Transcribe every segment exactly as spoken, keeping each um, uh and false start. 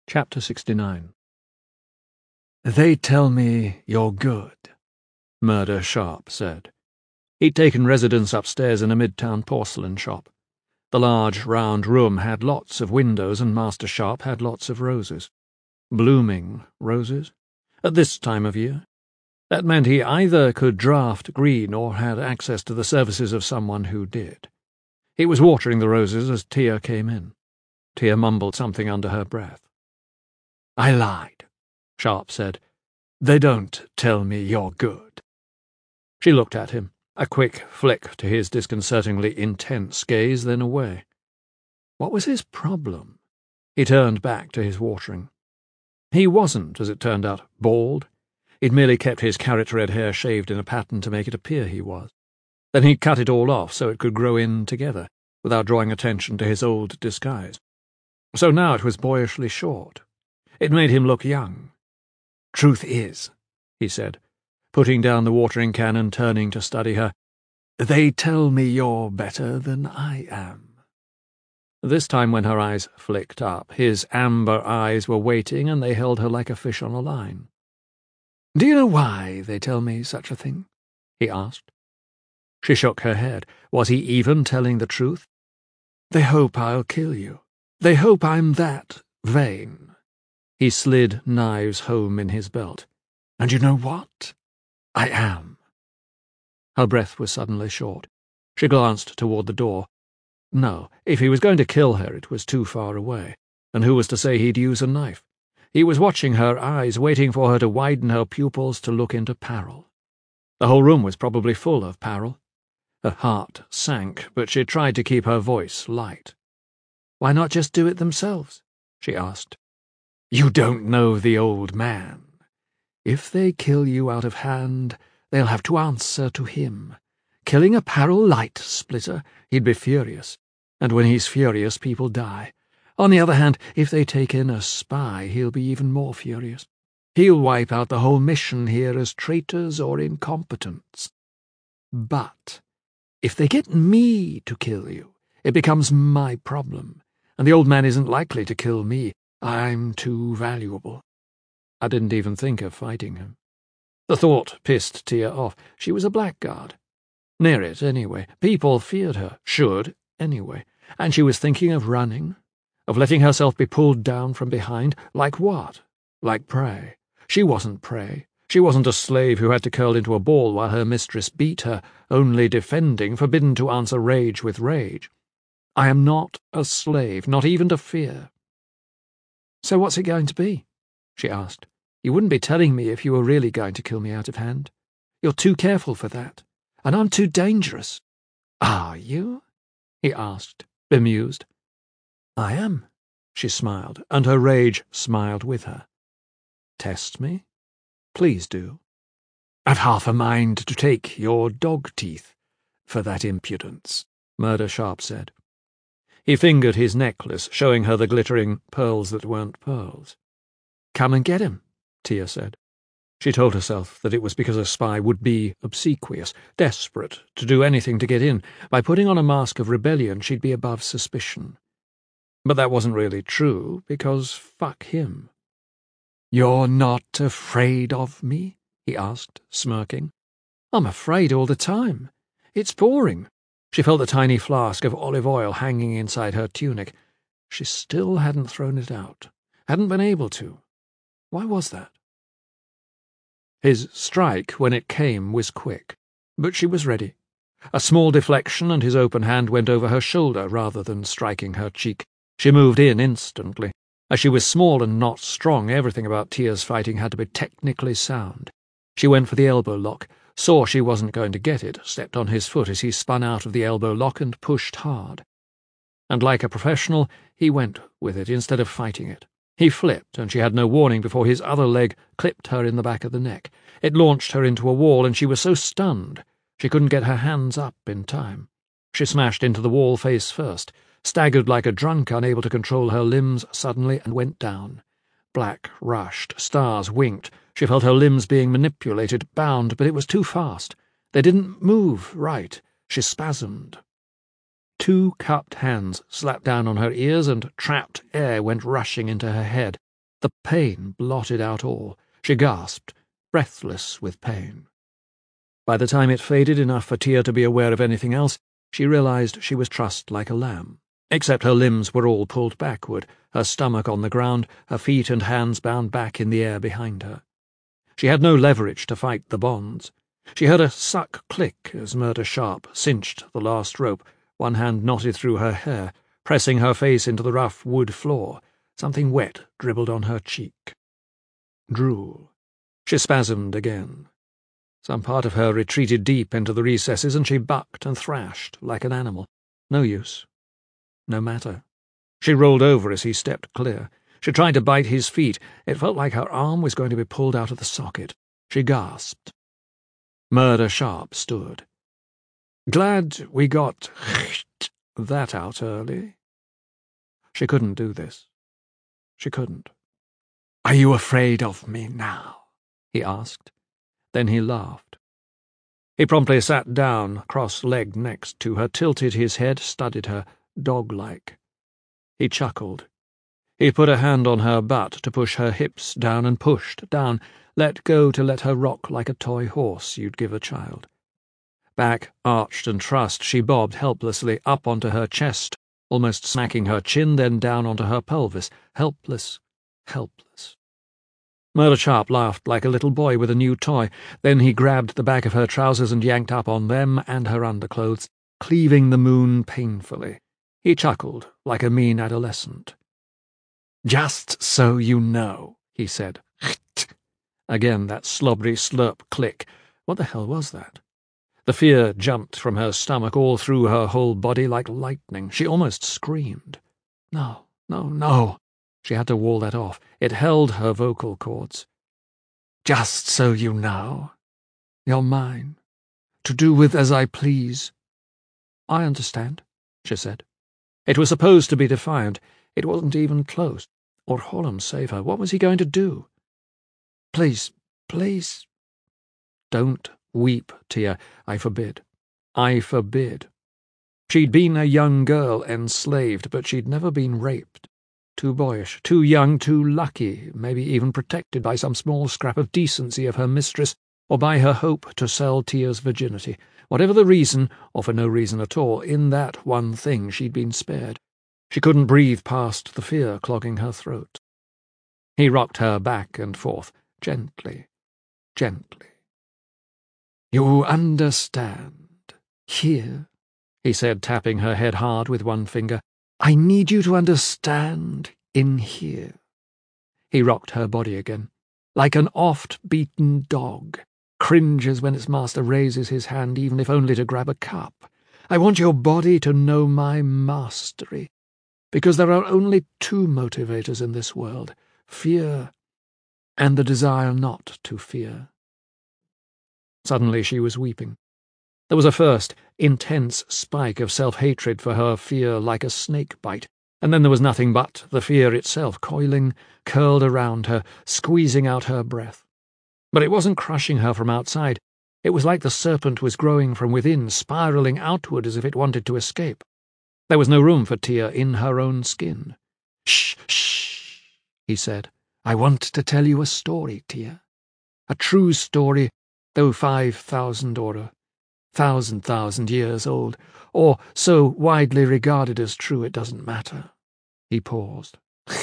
Chapter sixty-nine. "They tell me you're good," Murder Sharp said. He'd taken residence upstairs in a midtown porcelain shop. The large, round room had lots of windows, and Master Sharp had lots of roses. Blooming roses? At this time of year? That meant he either could draft green or had access to the services of someone who did. He was watering the roses as Tia came in. Tia mumbled something under her breath. "I lied," Sharp said. "They don't tell me you're good." She looked at him, a quick flick to his disconcertingly intense gaze, then away. What was his problem? He turned back to his watering. He wasn't, as it turned out, bald. He'd merely kept his carrot-red hair shaved in a pattern to make it appear he was. Then he'd cut it all off so it could grow in together, without drawing attention to his old disguise. So now it was boyishly short. It made him look young. "Truth is," he said, putting down the watering can and turning to study her, "they tell me you're better than I am." This time when her eyes flicked up, his amber eyes were waiting, and they held her like a fish on a line. "Do you know why they tell me such a thing?" he asked. She shook her head. Was he even telling the truth? "They hope I'll kill you. They hope I'm that vain." He slid knives home in his belt. "And you know what? I am." Her breath was suddenly short. She glanced toward the door. No, if he was going to kill her, it was too far away, and who was to say he'd use a knife? He was watching her eyes, waiting for her to widen her pupils to look into Parrell. The whole room was probably full of Parrell. Her heart sank, but she tried to keep her voice light. "Why not just do it themselves?" she asked. "You don't know the old man. If they kill you out of hand, they'll have to answer to him. Killing a Parrell light splitter, he'd be furious, and when he's furious, people die. On the other hand, if they take in a spy, he'll be even more furious. He'll wipe out the whole mission here as traitors or incompetents. But if they get me to kill you, it becomes my problem, and the old man isn't likely to kill me. I'm too valuable. I didn't even think of fighting him." The thought pissed Tia off. She was a blackguard. Near it, anyway. People feared her. Should, anyway. And she was thinking of running, of letting herself be pulled down from behind. Like what? Like prey. She wasn't prey. She wasn't a slave who had to curl into a ball while her mistress beat her, only defending, forbidden to answer rage with rage. I am not a slave, not even to fear. "So what's it going to be?" she asked. "You wouldn't be telling me if you were really going to kill me out of hand. You're too careful for that, and I'm too dangerous." "Are you?" he asked, bemused. "I am," she smiled, and her rage smiled with her. "Test me? Please do. I've half a mind to take your dog teeth for that impudence," Murder Sharp said. He fingered his necklace, showing her the glittering pearls that weren't pearls. "Come and get him," Tia said. She told herself that it was because a spy would be obsequious, desperate to do anything to get in. By putting on a mask of rebellion, she'd be above suspicion. But that wasn't really true, because fuck him. "You're not afraid of me?" he asked, smirking. "I'm afraid all the time. It's boring." She felt the tiny flask of olive oil hanging inside her tunic. She still hadn't thrown it out, hadn't been able to. Why was that? His strike, when it came, was quick, but she was ready. A small deflection, and his open hand went over her shoulder rather than striking her cheek. She moved in instantly. As she was small and not strong, everything about Tia's fighting had to be technically sound. She went for the elbow lock, saw she wasn't going to get it, stepped on his foot as he spun out of the elbow lock and pushed hard. And like a professional, he went with it instead of fighting it. He flipped, and she had no warning before his other leg clipped her in the back of the neck. It launched her into a wall, and she was so stunned she couldn't get her hands up in time. She smashed into the wall face first, staggered like a drunk, unable to control her limbs suddenly, and went down. Black rushed, stars winked. She felt her limbs being manipulated, bound, but it was too fast. They didn't move right. She spasmed. Two cupped hands slapped down on her ears, and trapped air went rushing into her head. The pain blotted out all. She gasped, breathless with pain. By the time it faded enough for Tia to be aware of anything else, she realized she was trussed like a lamb, except her limbs were all pulled backward, her stomach on the ground, her feet and hands bound back in the air behind her. She had no leverage to fight the bonds. She heard a suck click as Murder Sharp cinched the last rope, one hand knotted through her hair, pressing her face into the rough wood floor. Something wet dribbled on her cheek. Drool. She spasmed again. Some part of her retreated deep into the recesses, and she bucked and thrashed like an animal. No use. No matter. She rolled over as he stepped clear. She tried to bite his feet. It felt like her arm was going to be pulled out of the socket. She gasped. Murder Sharp stood. Glad we got that out early. She couldn't do this. She couldn't. "Are you afraid of me now?" he asked. Then he laughed. He promptly sat down, cross-legged next to her, tilted his head, studied her, dog-like. He chuckled. He put a hand on her butt to push her hips down and pushed down, let go to let her rock like a toy horse you'd give a child. Back arched and trussed, she bobbed helplessly up onto her chest, almost smacking her chin, then down onto her pelvis, helpless, helpless. Murder Sharp laughed like a little boy with a new toy. Then he grabbed the back of her trousers and yanked up on them and her underclothes, cleaving the moon painfully. He chuckled like a mean adolescent. "Just so you know," he said. Again that slobbery slurp click. What the hell was that? The fear jumped from her stomach all through her whole body like lightning. She almost screamed. No, no, no. She had to wall that off. It held her vocal cords. "Just so you know. You're mine. To do with as I please." "I understand," she said. It was supposed to be defiant. It wasn't even close. Or Hollum save her. What was he going to do? "Please, please." "Don't weep, Tia. I forbid. I forbid." She'd been a young girl enslaved, but she'd never been raped. Too boyish, too young, too lucky, maybe even protected by some small scrap of decency of her mistress, or by her hope to sell Tia's virginity. Whatever the reason, or for no reason at all, in that one thing she'd been spared. She couldn't breathe past the fear clogging her throat. He rocked her back and forth, gently, gently. "You understand. Here," he said, tapping her head hard with one finger. "I need you to understand in here." He rocked her body again, like an oft-beaten dog, cringes when its master raises his hand even if only to grab a cup. "I want your body to know my mastery, because there are only two motivators in this world, fear and the desire not to fear." Suddenly she was weeping. There was a first, intense spike of self-hatred for her fear like a snake bite, and then there was nothing but the fear itself, coiling, curled around her, squeezing out her breath. But it wasn't crushing her from outside. It was like the serpent was growing from within, spiraling outward as if it wanted to escape. There was no room for Tia in her own skin. "Shh, shh," he said. "I want to tell you a story, Tia. A true story, though five thousand or a thousand thousand years old, or so widely regarded as true it doesn't matter." He paused.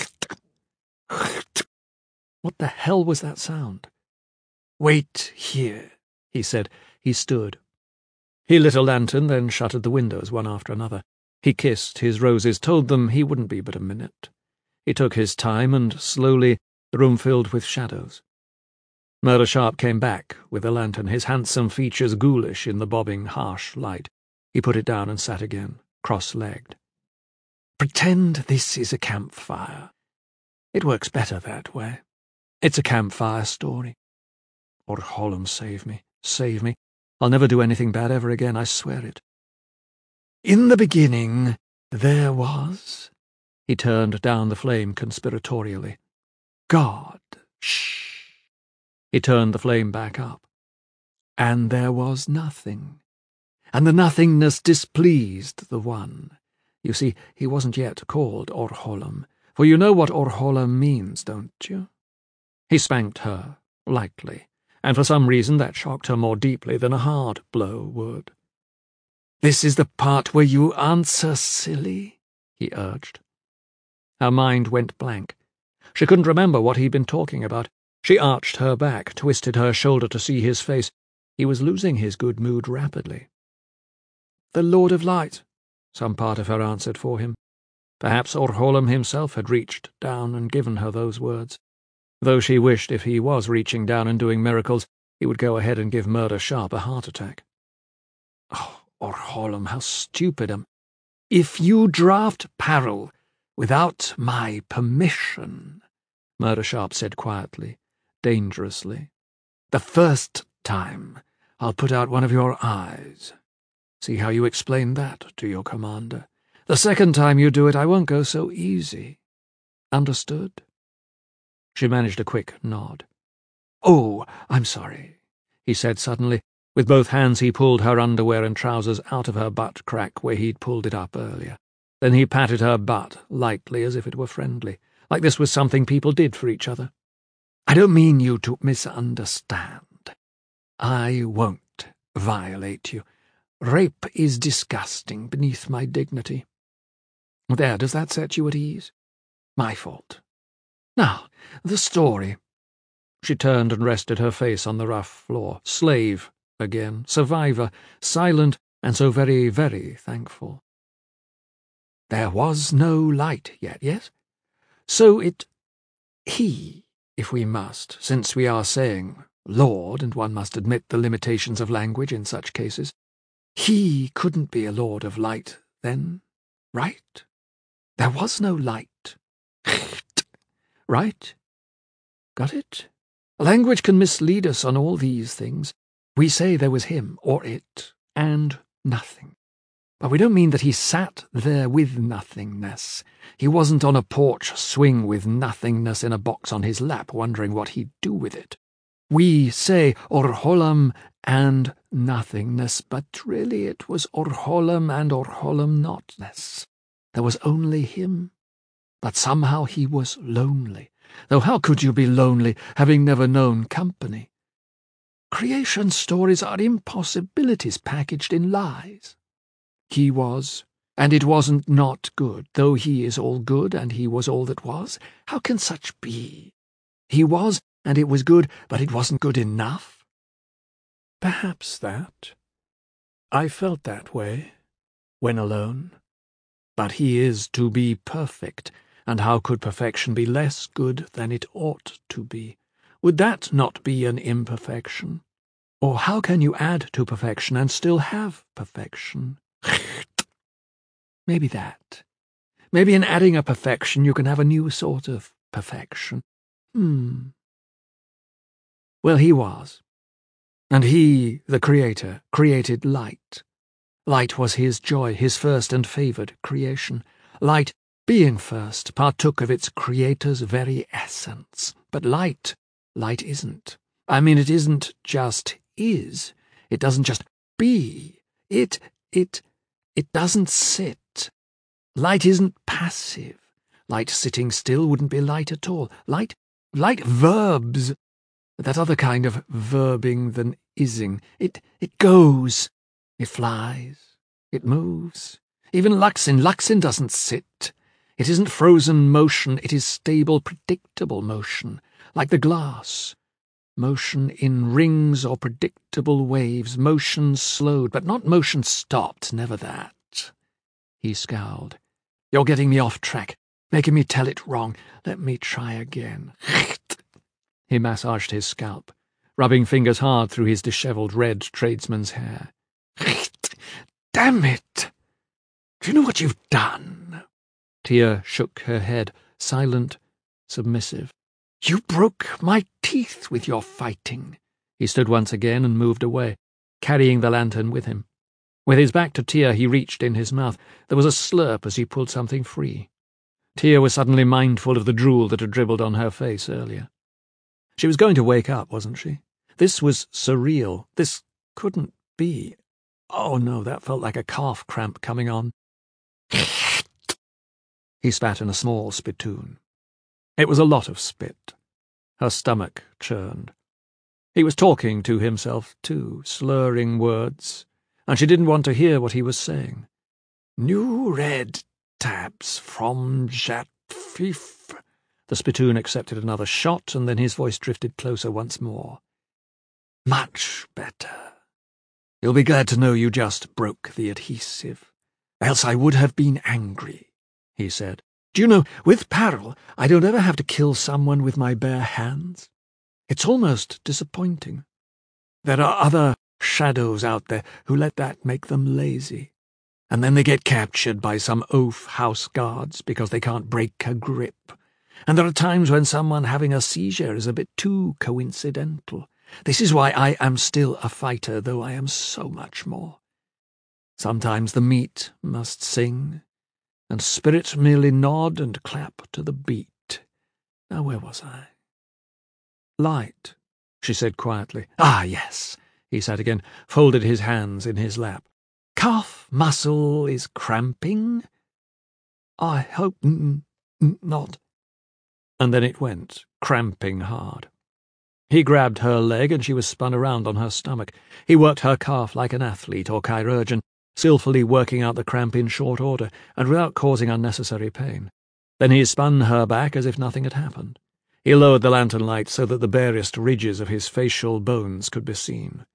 What the hell was that sound? "Wait here," he said. He stood. He lit a lantern, then shuttered the windows one after another. He kissed his roses, told them he wouldn't be but a minute. He took his time, and slowly the room filled with shadows. Murder Sharp came back with a lantern, his handsome features ghoulish in the bobbing, harsh light. He put it down and sat again, cross-legged. "Pretend this is a campfire. It works better that way. It's a campfire story. Or Hollum save me, save me. I'll never do anything bad ever again, I swear it. In the beginning, there was..." He turned down the flame conspiratorially. "God, shh." He turned the flame back up. "And there was nothing. And the nothingness displeased the One. You see, he wasn't yet called Or Hollum, For you know what Orhola means, don't you?" He spanked her, lightly, and for some reason that shocked her more deeply than a hard blow would. "This is the part where you answer, silly," he urged. Her mind went blank. She couldn't remember what he'd been talking about. She arched her back, twisted her shoulder to see his face. He was losing his good mood rapidly. "The Lord of Light," some part of her answered for him. Perhaps Orholam himself had reached down and given her those words. Though she wished if he was reaching down and doing miracles, he would go ahead and give Murder Sharp a heart attack. "Oh, Orholam, how stupid am If you draft Parrel without my permission," Murder Sharp said quietly, dangerously, "the first time I'll put out one of your eyes. See how you explain that to your commander. The second time you do it, I won't go so easy. Understood?" She managed a quick nod. "Oh, I'm sorry," he said suddenly. With both hands he pulled her underwear and trousers out of her butt crack where he'd pulled it up earlier. Then he patted her butt, lightly, as if it were friendly, like this was something people did for each other. "I don't mean you to misunderstand. I won't violate you. Rape is disgusting, beneath my dignity. There, does that set you at ease? My fault. Now, the story." She turned and rested her face on the rough floor. Slave again, survivor, silent and so very, very thankful. "There was no light yet, yes? So it... he, if we must, since we are saying Lord, and one must admit the limitations of language in such cases, he couldn't be a Lord of Light then, right? There was no light. Right? Got it? Language can mislead us on all these things. We say there was him, or it, and nothing. But we don't mean that he sat there with nothingness. He wasn't on a porch swing with nothingness in a box on his lap, wondering what he'd do with it. We say Orholam and nothingness, but really it was Orholam and Orholam notness. There was only him. But somehow he was lonely. Though how could you be lonely, having never known company? Creation stories are impossibilities packaged in lies. He was, and it wasn't not good, though he is all good, and he was all that was. How can such be? He was, and it was good, but it wasn't good enough? Perhaps that. I felt that way, when alone. But he is to be perfect, and how could perfection be less good than it ought to be? Would that not be an imperfection? Or how can you add to perfection and still have perfection? Maybe that. Maybe in adding a perfection you can have a new sort of perfection. Hmm. Well, he was. And he, the Creator, created light. Light was his joy, his first and favoured creation. Light, being first, partook of its Creator's very essence. But light, light isn't. I mean, it isn't just is. It doesn't just be. It, it, it doesn't sit. Light isn't passive. Light sitting still wouldn't be light at all. Light, light verbs. That other kind of verbing than ising. It, it goes. It flies. It moves. Even Luxin, Luxin doesn't sit. It isn't frozen motion, it is stable, predictable motion, like the glass. Motion in rings or predictable waves, motion slowed, but not motion stopped, never that. He scowled. You're getting me off track, making me tell it wrong. Let me try again. He massaged his scalp, rubbing fingers hard through his dishevelled red tradesman's hair. Damn it! Do you know what you've done? Tia shook her head, silent, submissive. You broke my teeth with your fighting. He stood once again and moved away, carrying the lantern with him. With his back to Tia, he reached in his mouth. There was a slurp as he pulled something free. Tia was suddenly mindful of the drool that had dribbled on her face earlier. She was going to wake up, wasn't she? This was surreal. This couldn't be. Oh, no, that felt like a calf cramp coming on. He spat in a small spittoon. It was a lot of spit. Her stomach churned. He was talking to himself, too, slurring words, and she didn't want to hear what he was saying. New red tabs from Jatfif. The spittoon accepted another shot, and then his voice drifted closer once more. Much better. You'll be glad to know you just broke the adhesive. Else I would have been angry, he said. Do you know, with Parrel, I don't ever have to kill someone with my bare hands. It's almost disappointing. There are other shadows out there who let that make them lazy. And then they get captured by some oaf house guards because they can't break a grip. And there are times when someone having a seizure is a bit too coincidental. This is why I am still a fighter, though I am so much more. Sometimes the meat must sing, and spirit merely nod and clap to the beat. Now where was I? Light, she said quietly. Ah, yes, he said again, folded his hands in his lap. Calf muscle is cramping? I hope n n not. And then it went, cramping hard. He grabbed her leg, and she was spun around on her stomach. He worked her calf like an athlete or chirurgeon, skillfully working out the cramp in short order, and without causing unnecessary pain. Then he spun her back as if nothing had happened. He lowered the lantern light so that the barest ridges of his facial bones could be seen.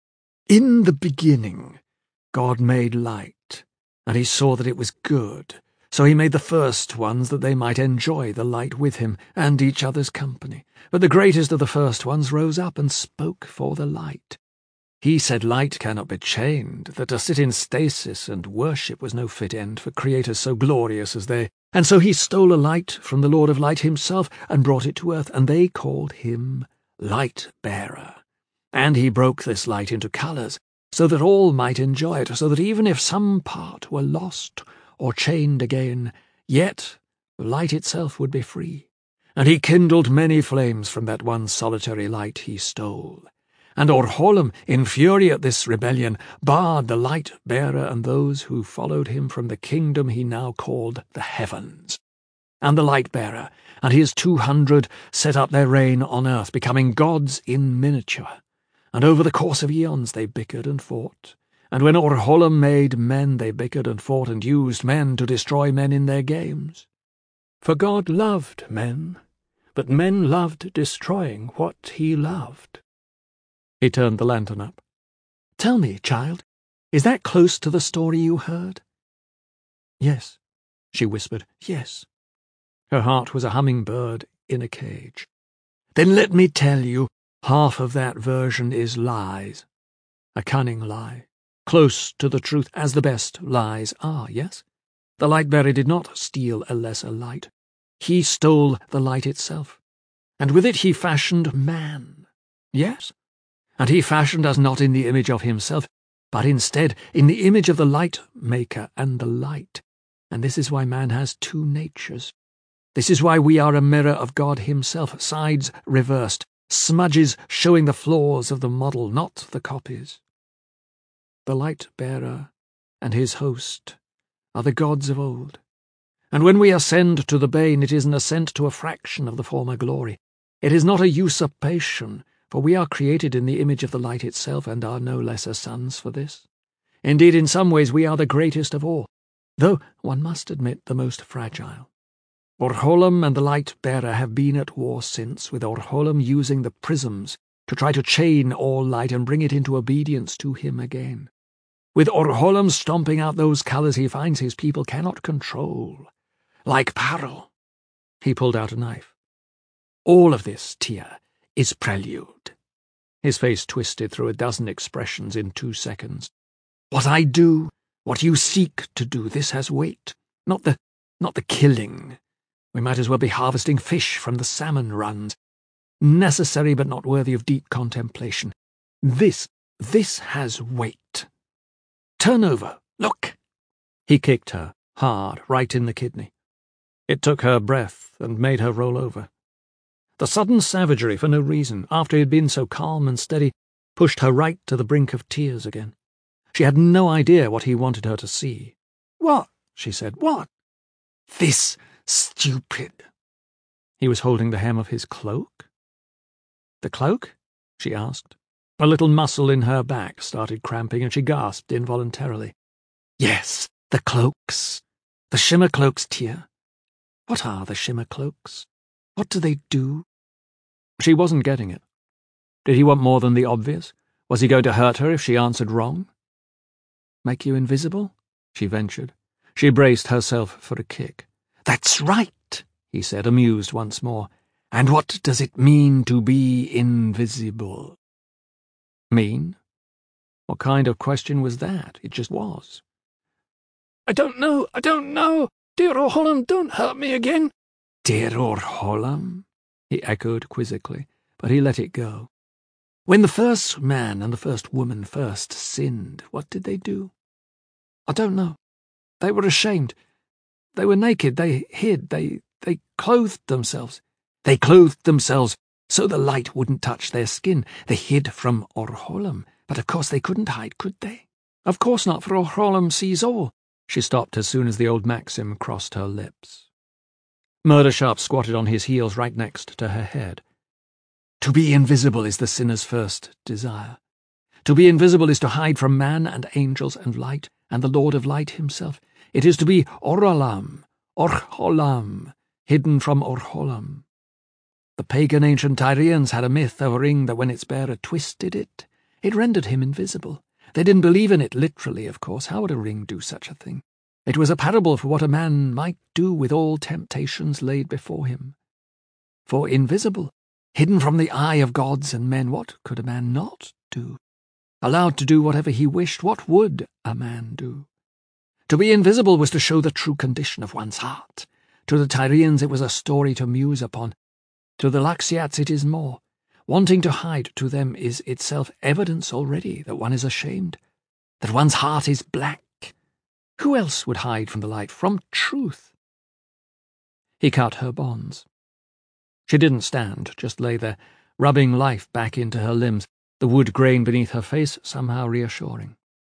In the beginning, God made light, and he saw that it was good. So he made the first ones that they might enjoy the light with him and each other's company. But the greatest of the first ones rose up and spoke for the light. He said light cannot be chained, that to sit in stasis and worship was no fit end for creators so glorious as they. And so he stole a light from the Lord of Light himself and brought it to earth, and they called him Light-bearer. And he broke this light into colours, so that all might enjoy it, so that even if some part were lost or chained again, yet the light itself would be free. And he kindled many flames from that one solitary light he stole. And Orholam, in fury at this rebellion, barred the light-bearer and those who followed him from the kingdom he now called the heavens. And the light-bearer and his two hundred set up their reign on earth, becoming gods in miniature. And over the course of eons they bickered and fought. And when Orholam made men, they bickered and fought and used men to destroy men in their games. For God loved men, but men loved destroying what he loved. He turned the lantern up. Tell me, child, is that close to the story you heard? Yes, she whispered, yes. Her heart was a hummingbird in a cage. Then let me tell you, half of that version is lies. A cunning lie, close to the truth as the best lies are, yes? The light-bearer did not steal a lesser light. He stole the light itself, and with it he fashioned man, yes? And he fashioned us not in the image of himself, but instead in the image of the light-maker and the light. And this is why man has two natures. This is why we are a mirror of God himself, sides reversed, smudges showing the flaws of the model, not the copies. The light-bearer and his host are the gods of old. And when we ascend to the bane, it is an ascent to a fraction of the former glory. It is not a usurpation, for we are created in the image of the light itself and are no lesser sons for this. Indeed, in some ways we are the greatest of all, though one must admit the most fragile. Orholam and the light-bearer have been at war since, with Orholam using the prisms to try to chain all light and bring it into obedience to him again. With Orholam stomping out those colours he finds his people cannot control. Like Parrel. He pulled out a knife. All of this, Tia, is prelude. His face twisted through a dozen expressions in two seconds. What I do, what you seek to do, this has weight. Not the, not the killing. We might as well be harvesting fish from the salmon runs. Necessary but not worthy of deep contemplation. This, this has weight. Turn over, look. He kicked her, hard, right in the kidney. It took her breath and made her roll over. The sudden savagery, for no reason, after he had been so calm and steady, pushed her right to the brink of tears again. She had no idea what he wanted her to see. What? She said. What? This stupid. He was holding the hem of his cloak. The cloak? She asked. A little muscle in her back started cramping, and she gasped involuntarily. Yes, the cloaks. The shimmer cloaks, Tyr. What are the shimmer cloaks? What do they do? She wasn't getting it. Did he want more than the obvious? Was he going to hurt her if she answered wrong? Make you invisible? She ventured. She braced herself for a kick. That's right, he said, amused once more. And what does it mean to be invisible? Mean? What kind of question was that? It just was. I don't know, I don't know. Dear Orholam, don't hurt me again. Dear Orholam? He echoed quizzically, but he let it go. When the first man and the first woman first sinned, what did they do? I don't know. They were ashamed. They were naked, they hid, they, they clothed themselves. They clothed themselves so the light wouldn't touch their skin. They hid from Orholam, but of course they couldn't hide, could they? Of course not, for Orholam sees all. She stopped as soon as the old maxim crossed her lips. Murder Sharp squatted on his heels right next to her head. To be invisible is the sinner's first desire. To be invisible is to hide from man and angels and light and the Lord of Light himself. It is to be Oralam, Orholam, hidden from Orholam. The pagan ancient Tyrians had a myth of a ring that when its bearer twisted it, it rendered him invisible. They didn't believe in it literally, of course. How would a ring do such a thing? It was a parable for what a man might do with all temptations laid before him. For invisible, hidden from the eye of gods and men, what could a man not do? Allowed to do whatever he wished, what would a man do? To be invisible was to show the true condition of one's heart. To the Tyrians it was a story to muse upon. To the Laxiats it is more. Wanting to hide to them is itself evidence already that one is ashamed, that one's heart is black. Who else would hide from the light, from truth? He cut her bonds. She didn't stand, just lay there, rubbing life back into her limbs, the wood grain beneath her face somehow reassuring.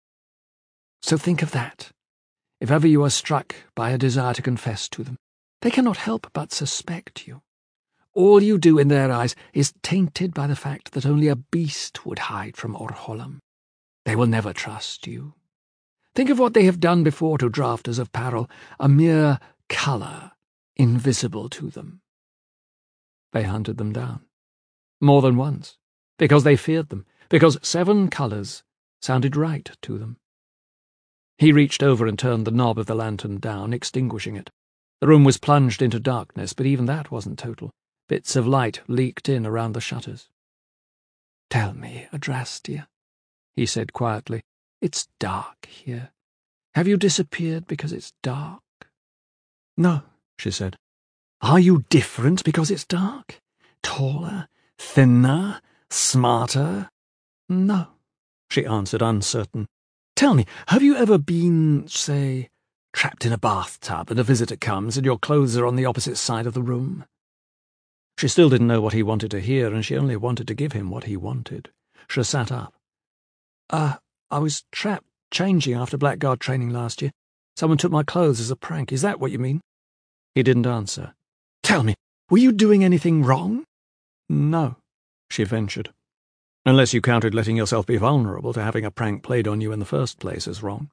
So think of that. If ever you are struck by a desire to confess to them, they cannot help but suspect you. All you do in their eyes is tainted by the fact that only a beast would hide from Orholam. They will never trust you. Think of what they have done before to drafters of Parel, a mere colour, invisible to them. They hunted them down. More than once. Because they feared them. Because seven colours sounded right to them. He reached over and turned the knob of the lantern down, extinguishing it. The room was plunged into darkness, but even that wasn't total. Bits of light leaked in around the shutters. "Tell me, Adrastia," he said quietly. "It's dark here. Have you disappeared because it's dark?" "No," she said. "Are you different because it's dark? Taller? Thinner? Smarter?" "No," she answered, uncertain. "Tell me, have you ever been, say, trapped in a bathtub and a visitor comes and your clothes are on the opposite side of the room?" She still didn't know what he wanted to hear, and she only wanted to give him what he wanted. She sat up. Uh, I was trapped changing after Blackguard training last year. Someone took my clothes as a prank. Is that what you mean?" He didn't answer. "Tell me, were you doing anything wrong?" "No," she ventured. "Unless you counted letting yourself be vulnerable to having a prank played on you in the first place as wrong."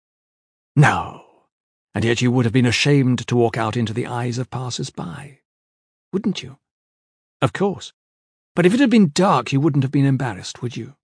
"No, and yet you would have been ashamed to walk out into the eyes of passers-by, wouldn't you?" "Of course. But if it had been dark, you wouldn't have been embarrassed, would you?"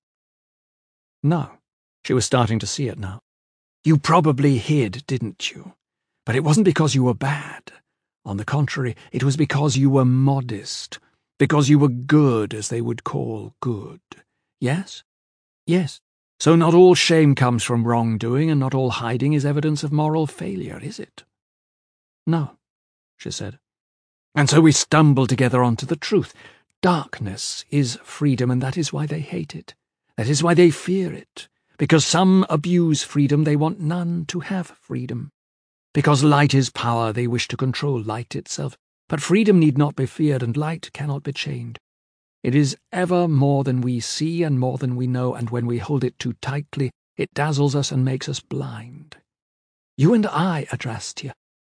No. She was starting to see it now. "You probably hid, didn't you? But it wasn't because you were bad. On the contrary, it was because you were modest, because you were good, as they would call good. Yes? Yes. So not all shame comes from wrongdoing, and not all hiding is evidence of moral failure, is it?" "No," she said. "And so we stumble together onto the truth. Darkness is freedom, and that is why they hate it. That is why they fear it. Because some abuse freedom, they want none to have freedom. Because light is power, they wish to control light itself. But freedom need not be feared, and light cannot be chained. It is ever more than we see and more than we know, and when we hold it too tightly, it dazzles us and makes us blind. You and I, Adrastia,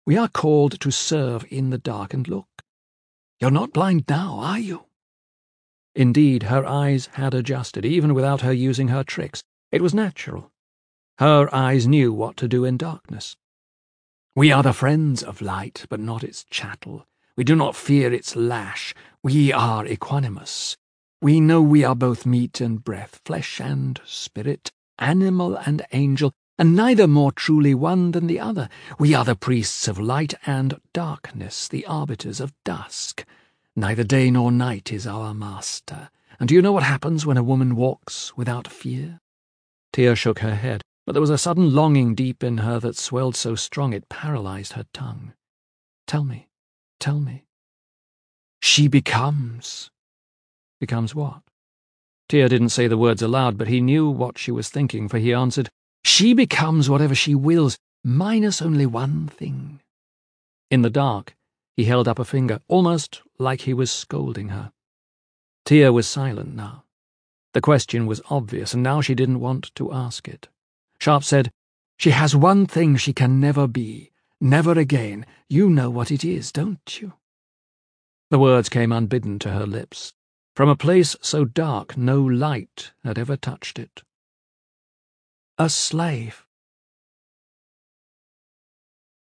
We are called to serve in the darkened look. You're not blind now, are you?" Indeed, her eyes had adjusted, even without her using her tricks. It was natural. Her eyes knew what to do in darkness. "We are the friends of light, but not its chattel. We do not fear its lash. We are equanimous. We know we are both meat and breath, flesh and spirit, animal and angel, and neither more truly one than the other. We are the priests of light and darkness, the arbiters of dusk. Neither day nor night is our master. And do you know what happens when a woman walks without fear?" Tia shook her head, but there was a sudden longing deep in her that swelled so strong it paralyzed her tongue. "Tell me, tell me." "She becomes." "Becomes what?" Tia didn't say the words aloud, but he knew what she was thinking, for he answered, "She becomes whatever she wills, minus only one thing." In the dark, he held up a finger, almost like he was scolding her. Tia was silent now. The question was obvious, and now she didn't want to ask it. Sharp said, "She has one thing she can never be, never again. You know what it is, don't you?" The words came unbidden to her lips. From a place so dark no light had ever touched it. "A slave."